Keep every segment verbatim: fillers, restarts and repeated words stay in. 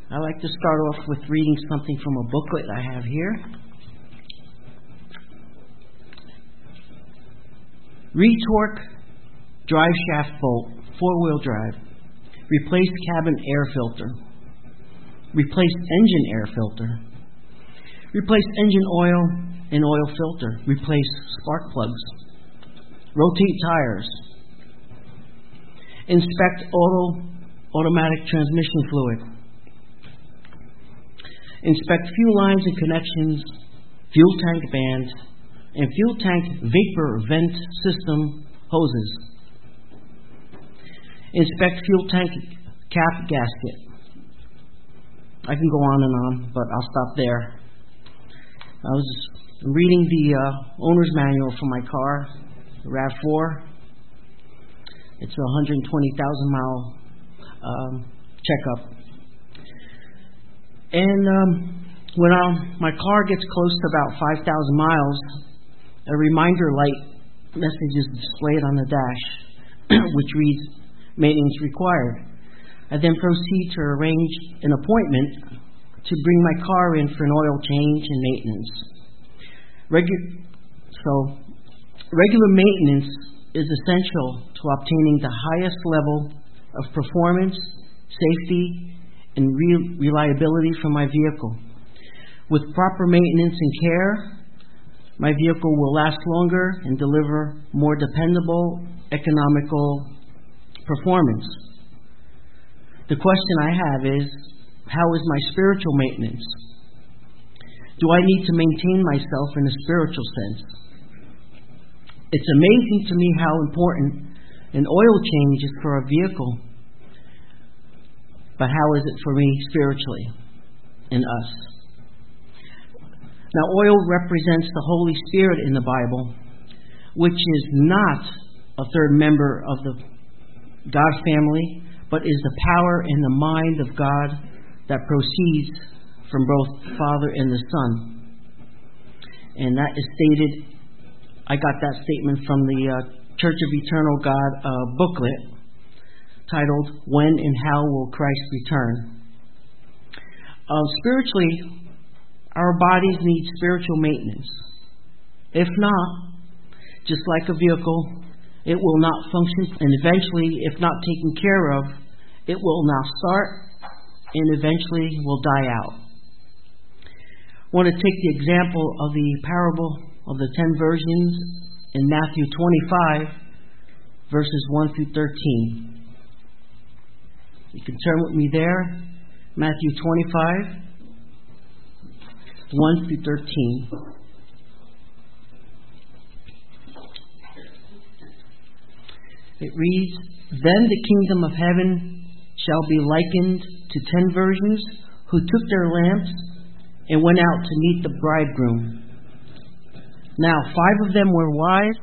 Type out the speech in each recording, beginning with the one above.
I like to start off with reading something from a booklet I have here. Retorque drive shaft bolt, four-wheel drive. Replace cabin air filter. Replace engine air filter. Replace engine oil and oil filter. Replace spark plugs. Rotate tires. Inspect auto automatic transmission fluid. Inspect fuel lines and connections, fuel tank bands, and fuel tank vapor vent system hoses. Inspect fuel tank cap gasket. I can go on and on, but I'll stop there. I was reading the uh, owner's manual for my car, the RAV four. It's a one hundred twenty thousand mile um, checkup. And um, when I, my car gets close to about five thousand miles, a reminder light message is displayed on the dash, which reads, maintenance required. I then proceed to arrange an appointment to bring my car in for an oil change and maintenance. Regu- so, regular maintenance is essential to obtaining the highest level of performance, safety, and re- reliability from my vehicle. With proper maintenance and care, my vehicle will last longer and deliver more dependable, economical performance. The question I have is, how is my spiritual maintenance? Do I need to maintain myself in a spiritual sense? It's amazing to me how important an oil change is for a vehicle. But how is it for me spiritually in us? Now, oil represents the Holy Spirit in the Bible, which is not a third member of the God family, but is the power and the mind of God that proceeds from both the Father and the Son. And that is stated, I got that statement from the uh, Church of Eternal God uh, booklet, titled, When and How Will Christ Return? Uh, spiritually, our bodies need spiritual maintenance. If not, just like a vehicle, it will not function, and eventually, if not taken care of, it will not start, and eventually will die out. I want to take the example of the parable of the ten virgins in Matthew twenty-five, verses one through thirteen. You can turn with me there. Matthew twenty-five, one through thirteen. It reads, Then the kingdom of heaven shall be likened to ten virgins who took their lamps and went out to meet the bridegroom. Now five of them were wise.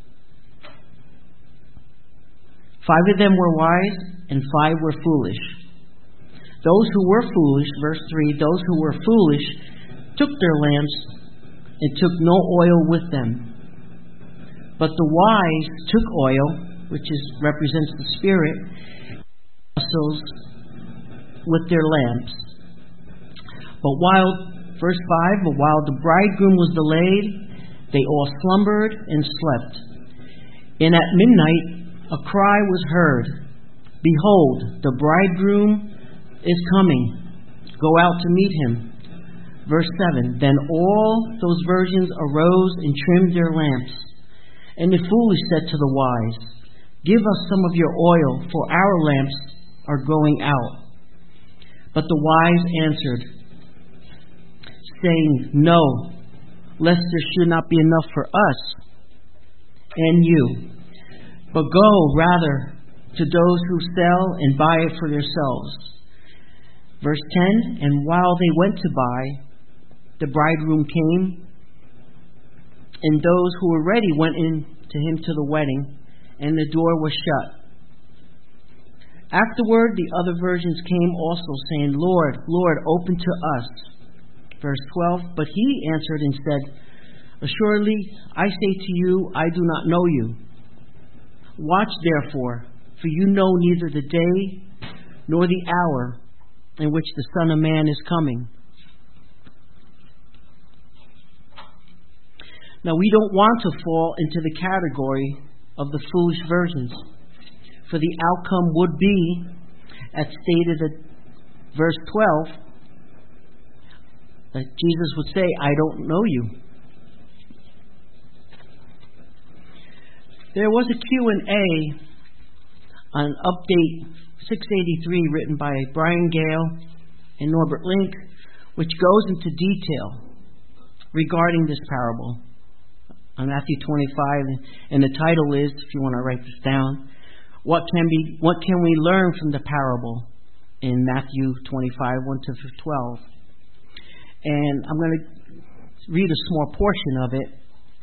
Five of them were wise, and five were foolish. Those who were foolish, verse three, those who were foolish took their lamps and took no oil with them. But the wise took oil, which is represents the Spirit, vessels with their lamps. But while, verse five, but while the bridegroom was delayed, they all slumbered and slept. And at midnight a cry was heard, Behold, the bridegroom is coming. Go out to meet him. Verse seven, Then all those virgins arose and trimmed their lamps. And the foolish said to the wise, Give us some of your oil, for our lamps are going out. But the wise answered, saying, No, lest there should not be enough for us and you. But go rather to those who sell and buy it for yourselves. Verse ten, And while they went to buy, the bridegroom came, and those who were ready went in to him to the wedding, and the door was shut. Afterward, the other virgins came also, saying, Lord, Lord, open to us. Verse twelve, But he answered and said, Assuredly, I say to you, I do not know you. Watch therefore, for you know neither the day nor the hour in which the Son of Man is coming. Now, we don't want to fall into the category of the foolish virgins, for the outcome would be, as stated at verse twelve, that Jesus would say, I don't know you. There was a Q and A on Update six eighty-three written by Brian Gale and Norbert Link, which goes into detail regarding this parable on Matthew twenty-five, and the title is, if you want to write this down, what can be what can we learn from the parable in Matthew twenty-five, one to twelve. And I'm going to read a small portion of it.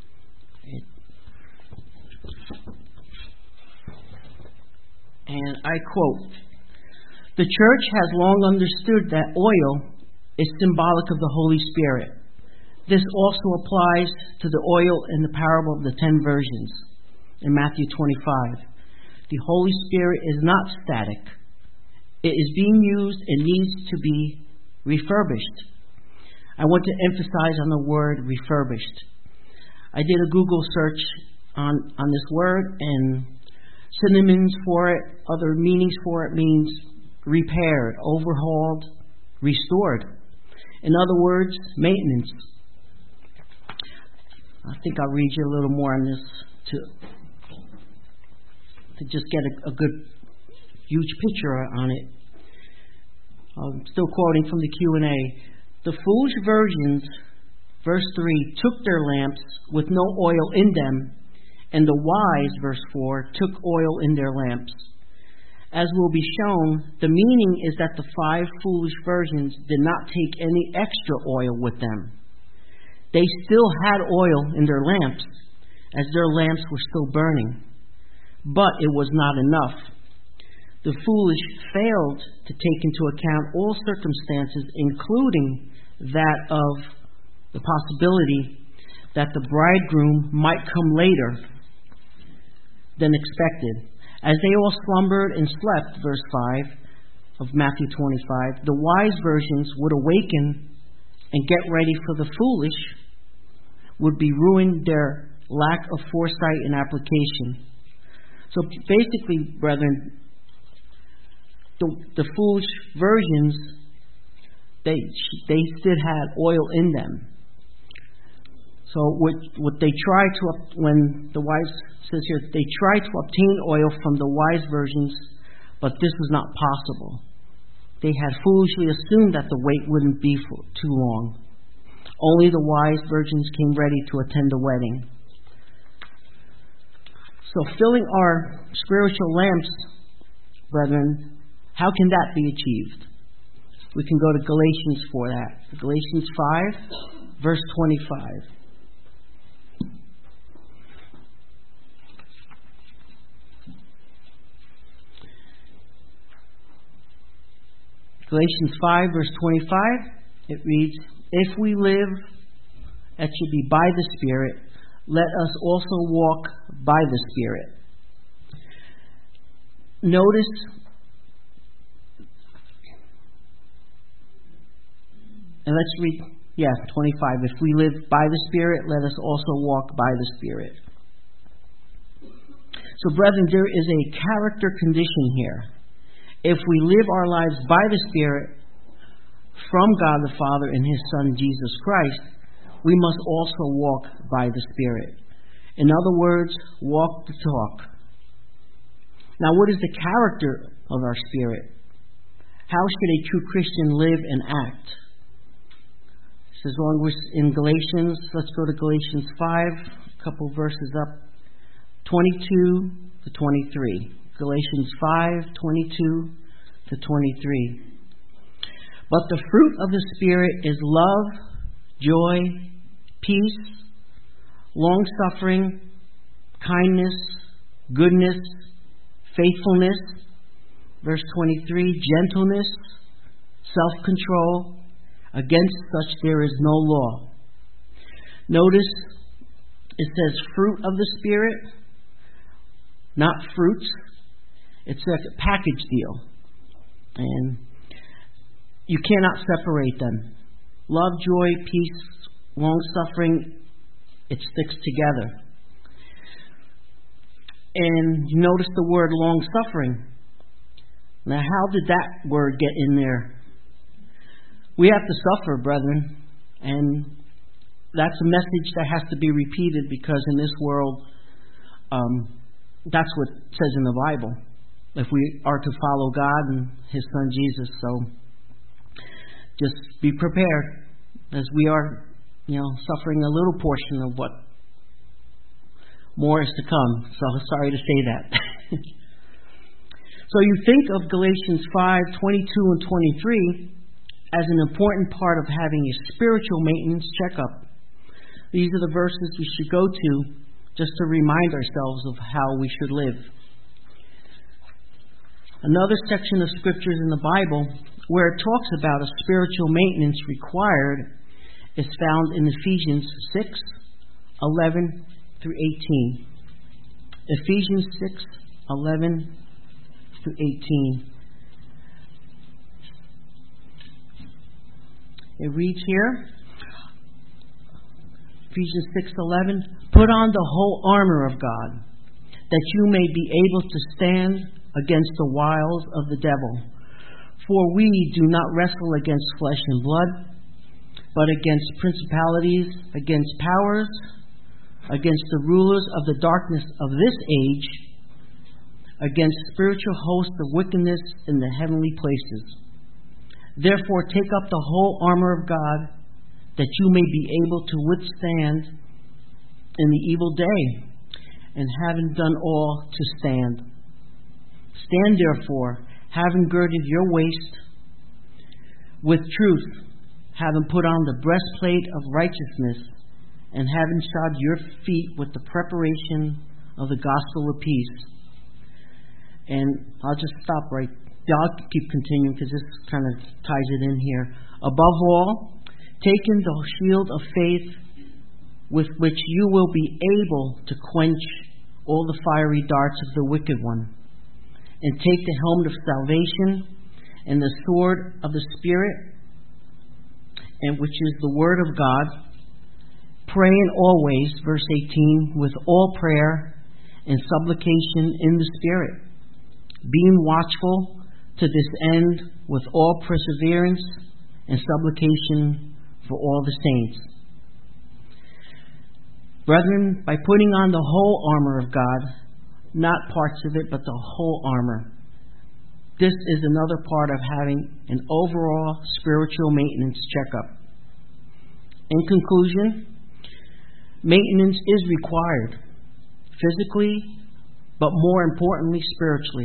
And I quote, "The church has long understood that oil is symbolic of the Holy Spirit. This also applies to the oil in the parable of the ten virgins in Matthew twenty-five. The Holy Spirit is not static. It is being used and needs to be refurbished." I want to emphasize on the word refurbished. I did a Google search on, on this word, and synonyms for it, other meanings for it, means repaired, overhauled, restored. In other words, maintenance. I think I'll read you a little more on this to, to just get a, a good, huge picture on it. I'm still quoting from the Q and A. "The foolish virgins," verse three, "took their lamps with no oil in them, and the wise," verse four, "took oil in their lamps." As will be shown, the meaning is that the five foolish virgins did not take any extra oil with them. They still had oil in their lamps, as their lamps were still burning. But it was not enough. The foolish failed to take into account all circumstances, including that of the possibility that the bridegroom might come later than expected. As they all slumbered and slept, verse five of Matthew twenty-five, the wise virgins would awaken and get ready for the foolish, would be ruined their lack of foresight and application. So basically, brethren, the, the foolish virgins, they they still had oil in them. So what what they tried to, when the wise says here, they tried to obtain oil from the wise virgins, but this was not possible. They had foolishly assumed that the wait wouldn't be for too long. Only the wise virgins came ready to attend the wedding. So filling our spiritual lamps, brethren, how can that be achieved? We can go to Galatians for that. Galatians five, verse twenty-five. Galatians five, verse twenty-five, it reads, "If we live, that should be by the Spirit, let us also walk by the Spirit." Notice, and let's read, yeah, twenty-five. "If we live by the Spirit, let us also walk by the Spirit." So, brethren, there is a character condition here. If we live our lives by the Spirit from God the Father and His Son, Jesus Christ, we must also walk by the Spirit. In other words, walk the talk. Now, what is the character of our spirit? How should a true Christian live and act? It says, along with in Galatians, let's go to Galatians five, a couple verses up, twenty-two to twenty-three. Galatians five, twenty-two to twenty-three. "But the fruit of the Spirit is love, joy, peace, long-suffering, kindness, goodness, faithfulness," verse twenty-three, "gentleness, self-control. Against such there is no law." Notice it says fruit of the Spirit, not fruits. It's a package deal. And You cannot separate them. Love, joy, peace, long-suffering, it sticks together. And you notice the word long-suffering. Now, how did that word get in there? We have to suffer, brethren. And that's a message that has to be repeated, because in this world, um, that's what it says in the Bible, if we are to follow God and His Son Jesus. So just be prepared, as we are, you know, suffering a little portion of what more is to come. So sorry to say that. So you think of Galatians five, twenty-two and twenty-three as an important part of having a spiritual maintenance checkup. These are the verses we should go to just to remind ourselves of how we should live. Another section of scriptures in the Bible where it talks about a spiritual maintenance required is found in Ephesians six, eleven through eighteen. Ephesians six, eleven through eighteen. It reads here, Ephesians six eleven, put on the whole armor of God, that you may be able to stand against the wiles of the devil. For we do not wrestle against flesh and blood, but against principalities, against powers, against the rulers of the darkness of this age, against spiritual hosts of wickedness in the heavenly places. Therefore, take up the whole armor of God, that you may be able to withstand in the evil day, and having done all, to stand. Stand therefore, having girded your waist with truth, having put on the breastplate of righteousness, and having shod your feet with the preparation of the gospel of peace. And I'll just stop right. I'll keep continuing, because this kind of ties it in here. Above all, taking the shield of faith, with which you will be able to quench all the fiery darts of the wicked one, and take the helmet of salvation and the sword of the Spirit, and which is the word of God, praying always, verse eighteen, with all prayer and supplication in the Spirit, being watchful to this end with all perseverance and supplication for all the saints. Brethren, by putting on the whole armor of God, not parts of it, but the whole armor, this is another part of having an overall spiritual maintenance checkup. In conclusion, maintenance is required, physically, but more importantly, spiritually.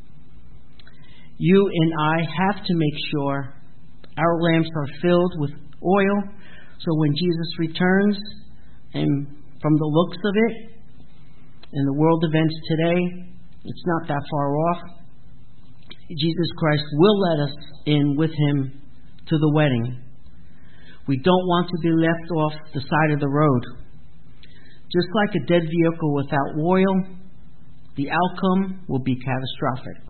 You and I have to make sure our lamps are filled with oil, so when Jesus returns, and from the looks of it, in the world events today, it's not that far off, Jesus Christ will let us in with Him to the wedding. We don't want to be left off the side of the road. Just like a dead vehicle without oil, the outcome will be catastrophic.